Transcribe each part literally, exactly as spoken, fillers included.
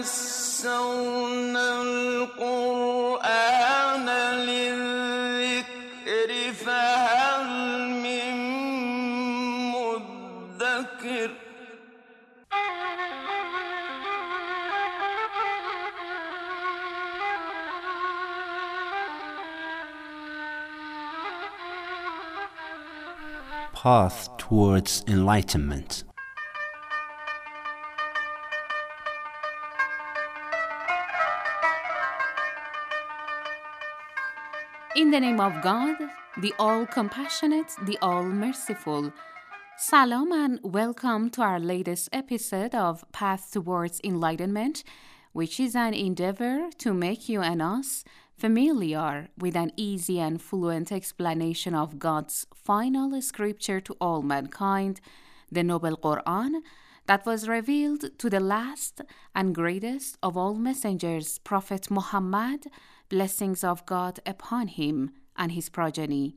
يَسَّرْنَا الْقُرْآنَ لِلذِّكْرِ فَهَلْ مِن مُّدَّكِرٍ Path towards enlightenment. In the name of God, the all-compassionate, the all-merciful. Salam and welcome to our latest episode of Path Towards Enlightenment, which is an endeavor to make you and us familiar with an easy and fluent explanation of God's final scripture to all mankind, the Noble Quran, that was revealed to the last and greatest of all messengers, Prophet Muhammad, blessings of God upon him and his progeny.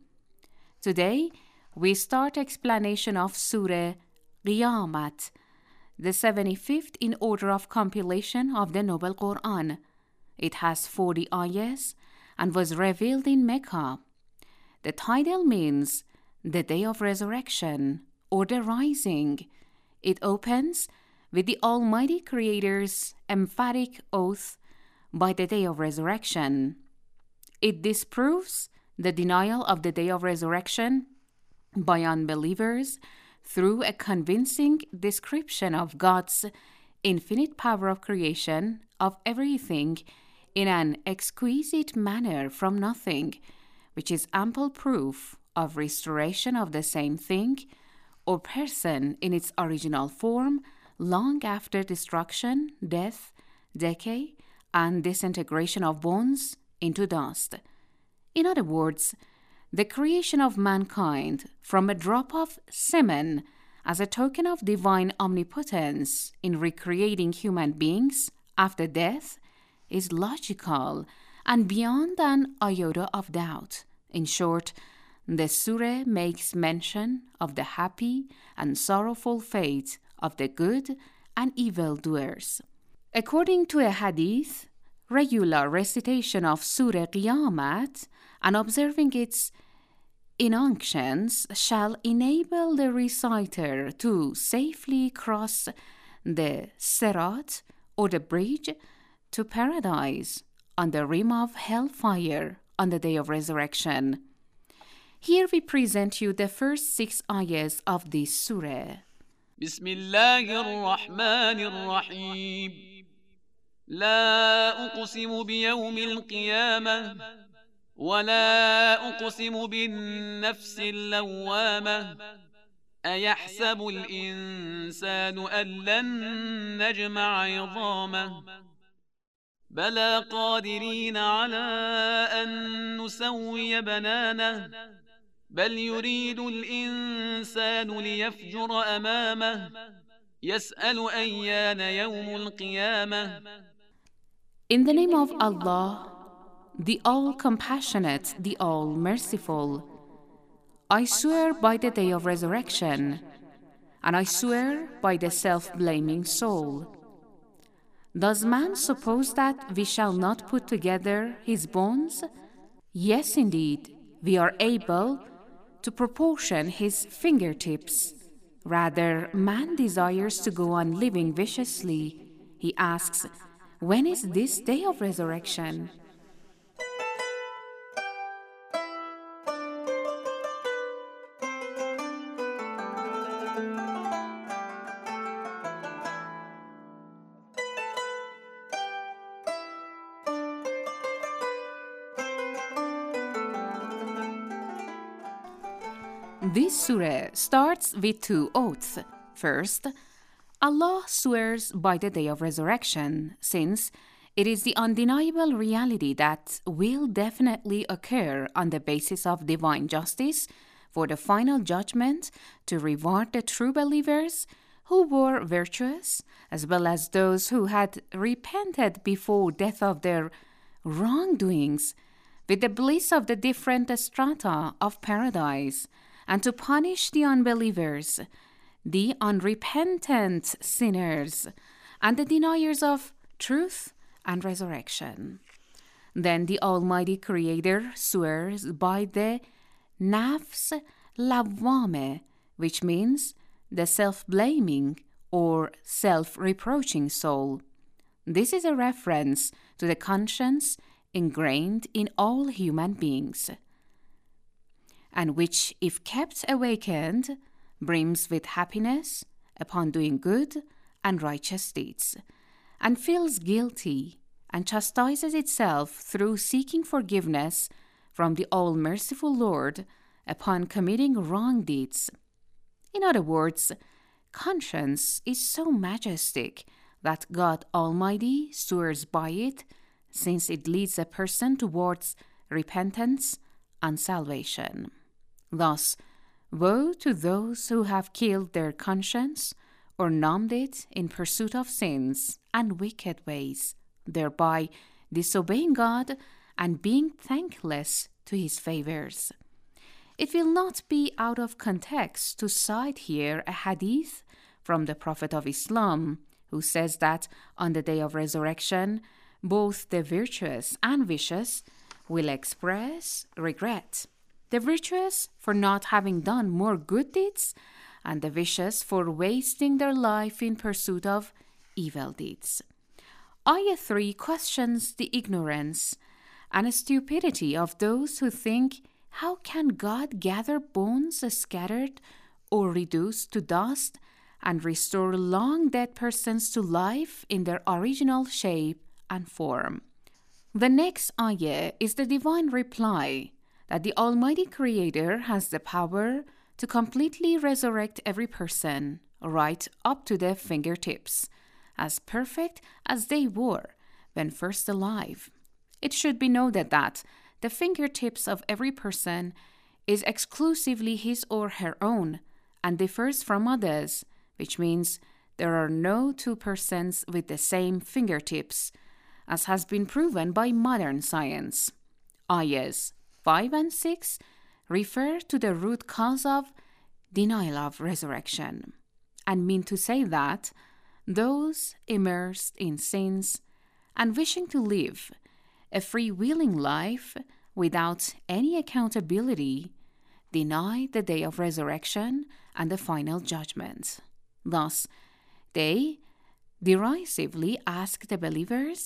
Today, we start explanation of Surah Qiyamat, the seventy-fifth in order of compilation of the Noble Quran. It has forty ayahs and was revealed in Mecca. The title means the Day of Resurrection or the Rising. It opens with the Almighty Creator's emphatic oath by the Day of Resurrection. It disproves the denial of the Day of Resurrection by unbelievers through a convincing description of God's infinite power of creation of everything in an exquisite manner from nothing, which is ample proof of restoration of the same thing or person in its original form long after destruction, death, decay, and disintegration of bones into dust. In other words, the creation of mankind from a drop of semen as a token of divine omnipotence in recreating human beings after death is logical and beyond an iota of doubt. In short, the surah makes mention of the happy and sorrowful fate of the good and evil doers. According to a hadith, regular recitation of Surah Qiyamat and observing its injunctions shall enable the reciter to safely cross the Sirat or the bridge to paradise on the rim of hellfire on the Day of Resurrection. Here we present you the first six ayahs of this surah. Bismillahir Rahmanir Rahim. La uqsimu biyawmil qiyamah wa la uqsimu bin nafsil lawwamah. Ayahsabu al-insanu an lan najma'a 'idhamah. بلى قادرين على أن نسوي بنانه بل يريد الإنسان ليفجر أمامه يسأل أيان يوم القيامة. In the name of Allah, the all-compassionate, the all-merciful, I swear by the Day of Resurrection, and I swear by the self-blaming soul. Does man suppose that we shall not put together his bones? Yes, indeed, we are able to proportion his fingertips. Rather, man desires to go on living viciously. He asks, when is this day of resurrection? This surah starts with two oaths. First, Allah swears by the day of resurrection, since it is the undeniable reality that will definitely occur on the basis of divine justice for the final judgment to reward the true believers who were virtuous, as well as those who had repented before death of their wrongdoings, with the bliss of the different strata of paradise, and to punish the unbelievers, the unrepentant sinners, and the deniers of truth and resurrection. Then the Almighty Creator swears by the Nafs Lawwame, which means the self-blaming or self-reproaching soul. This is a reference to the conscience ingrained in all human beings, and which, if kept awakened, brims with happiness upon doing good and righteous deeds, and feels guilty and chastises itself through seeking forgiveness from the all-merciful Lord upon committing wrong deeds. In other words, conscience is so majestic that God Almighty swears by it, since it leads a person towards repentance and salvation. Thus, woe to those who have killed their conscience or numbed it in pursuit of sins and wicked ways, thereby disobeying God and being thankless to His favors. It will not be out of context to cite here a hadith from the Prophet of Islam, who says that on the day of resurrection, both the virtuous and vicious will express regret. The virtuous for not having done more good deeds, and the vicious for wasting their life in pursuit of evil deeds. Ayah three questions the ignorance and stupidity of those who think, how can God gather bones scattered or reduced to dust and restore long dead persons to life in their original shape and form? The next ayah is the divine reply that the Almighty Creator has the power to completely resurrect every person, right up to their fingertips, as perfect as they were when first alive. It should be noted that the fingertips of every person is exclusively his or her own and differs from others, which means there are no two persons with the same fingertips, as has been proven by modern science. Ayahs five and six refer to the root cause of denial of resurrection, and mean to say that those immersed in sins and wishing to live a freewheeling life without any accountability deny the day of resurrection and the final judgment. Thus, they derisively ask the believers,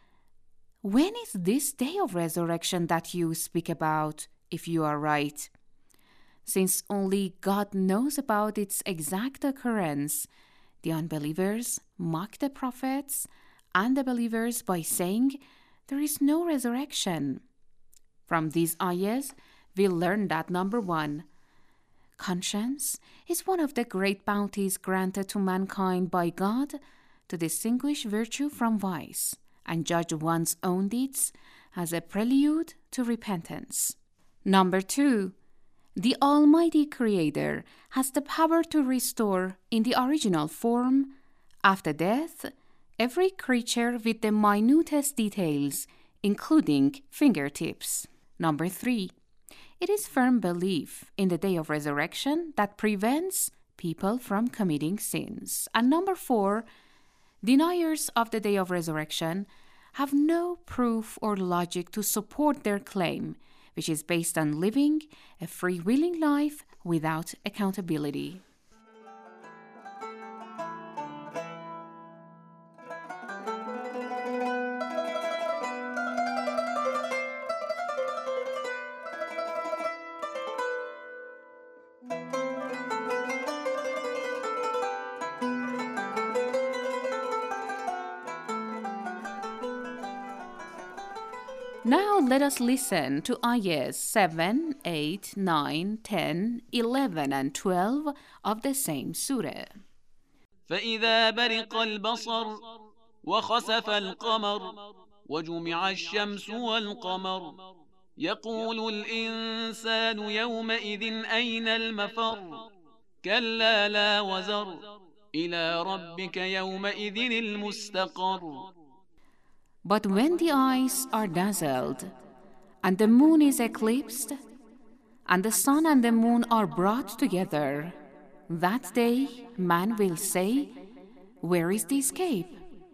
"When is this day of resurrection that you speak about, if you are right?" Since only God knows about its exact occurrence, the unbelievers mock the prophets and the believers by saying there is no resurrection. From these ayahs, we learn that number one, conscience is one of the great bounties granted to mankind by God to distinguish virtue from vice and judge one's own deeds as a prelude to repentance. Number two, the Almighty Creator has the power to restore in the original form, after death, every creature with the minutest details, including fingertips. Number three, it is firm belief in the day of resurrection that prevents people from committing sins. And number four, deniers of the day of resurrection have no proof or logic to support their claim, which is based on living a freewheeling life without accountability. Now let us listen to ayahs seven, eight, nine, ten, eleven, and twelve of the same surah. فإذا برق البصر وخسف القمر وجمع الشمس والقمر يقول الإنسان يومئذ أين المفر كلا لا وزر إلى ربك يومئذ المستقر. But when the eyes are dazzled, and the moon is eclipsed, and the sun and the moon are brought together, that day man will say, "Where is the escape?"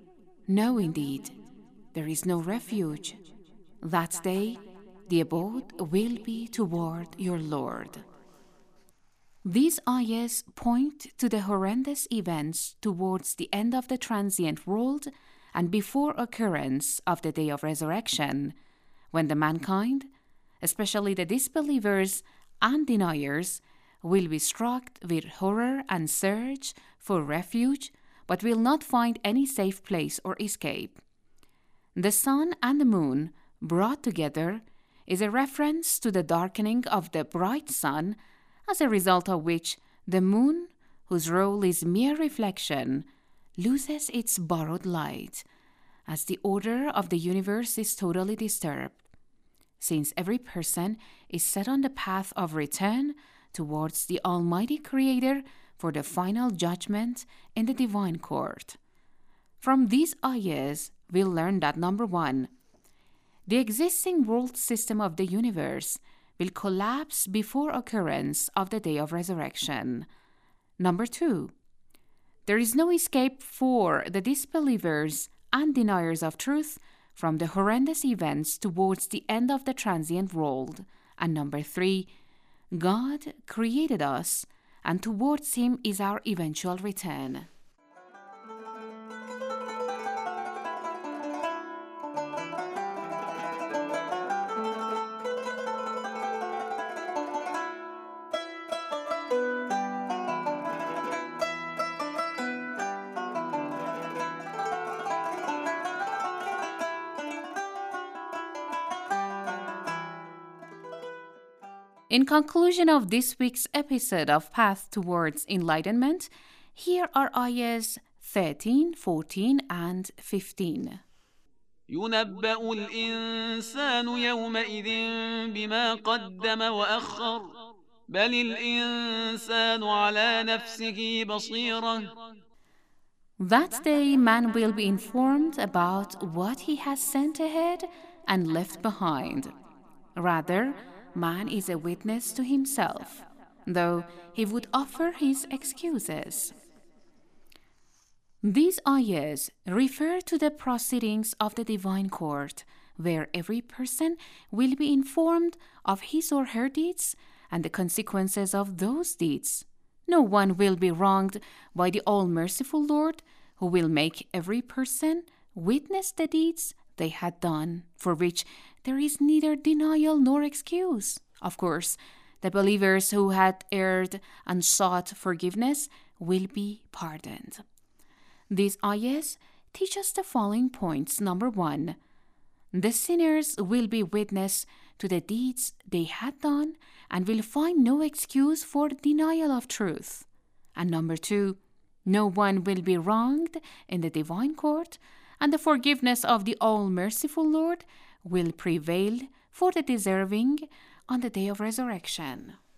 No, indeed, there is no refuge. That day, the abode will be toward your Lord. These ayahs point to the horrendous events towards the end of the transient world and before occurrence of the day of resurrection, when the mankind, especially the disbelievers and deniers, will be struck with horror and search for refuge, but will not find any safe place or escape. The sun and the moon brought together is a reference to the darkening of the bright sun, as a result of which the moon, whose role is mere reflection, loses its borrowed light, as the order of the universe is totally disturbed, since every person is set on the path of return towards the Almighty Creator for the final judgment in the divine court. From these ayahs, we learn that number one, the existing world system of the universe will collapse before occurrence of the day of resurrection. Number two, there is no escape for the disbelievers and deniers of truth from the horrendous events towards the end of the transient world. And number three, God created us, and towards Him is our eventual return. In conclusion of this week's episode of Path Towards Enlightenment, here are ayahs thirteen, fourteen, and fifteen. ينبأ الإنسان يومئذ بما قدم وأخر بل الإنسان على نفسه بصيرة. That day man will be informed about what he has sent ahead and left behind. Rather, man is a witness to himself, though he would offer his excuses. These ayahs refer to the proceedings of the divine court, where every person will be informed of his or her deeds and the consequences of those deeds. No one will be wronged by the all-merciful Lord, who will make every person witness the deeds they had done, for which there is neither denial nor excuse. Of course, the believers who had erred and sought forgiveness will be pardoned. These ayahs teach us the following points. Number one, the sinners will be witness to the deeds they had done and will find no excuse for denial of truth. And number two, no one will be wronged in the divine court, and the forgiveness of the all-merciful Lord will prevail for the deserving on the day of resurrection.